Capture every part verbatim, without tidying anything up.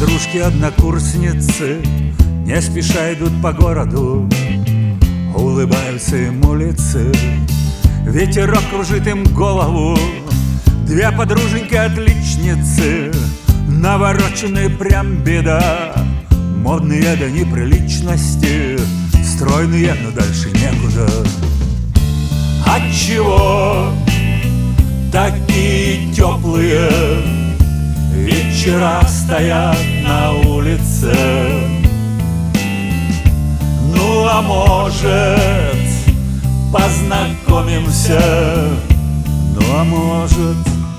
подружки-однокурсницы не спеша идут по городу, улыбаются им улицы, ветерок кружит им голову. Две подруженьки-отличницы, навороченные прям беда, модные до неприличности, стройные, но дальше некуда. Отчего такие теплые вечера стоят на улице? Ну а может, познакомимся? Ну а может...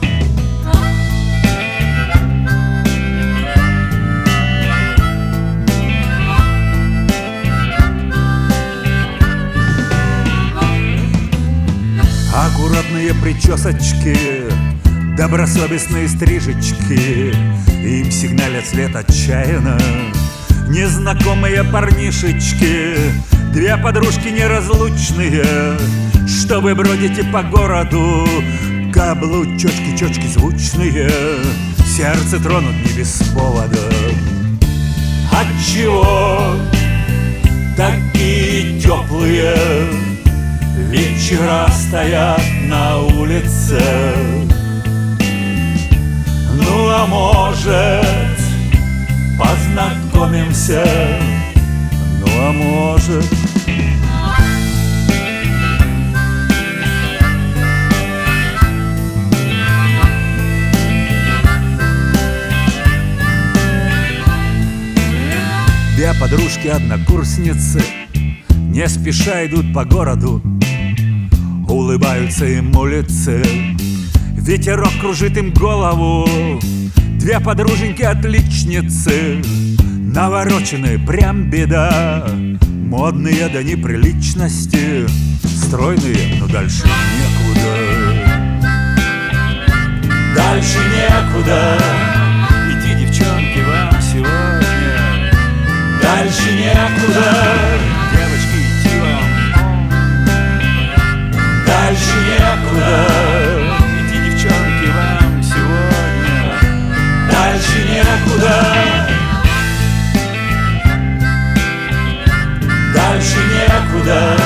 Аккуратные причесочки, добросовестные стрижечки, им сигналят след отчаянно незнакомые парнишечки. Две подружки неразлучные, что вы бродите по городу, каблучочки-чочки звучные, сердце тронут не без повода. Отчего такие теплые вечера стоят на улице? Ну а может, познакомимся? Ну а может... Две подружки-однокурсницы не спеша идут по городу, улыбаются им улицы, ветерок кружит им голову. Две подруженьки-отличницы, навороченные прям беда, модные до неприличности, стройные, но дальше некуда. Дальше некуда идти, девчонки, вам сегодня. Дальше некуда, девочки, идти вам. Дальше некуда идти, девчонки, вам сегодня. Дальше некуда. Дальше некуда.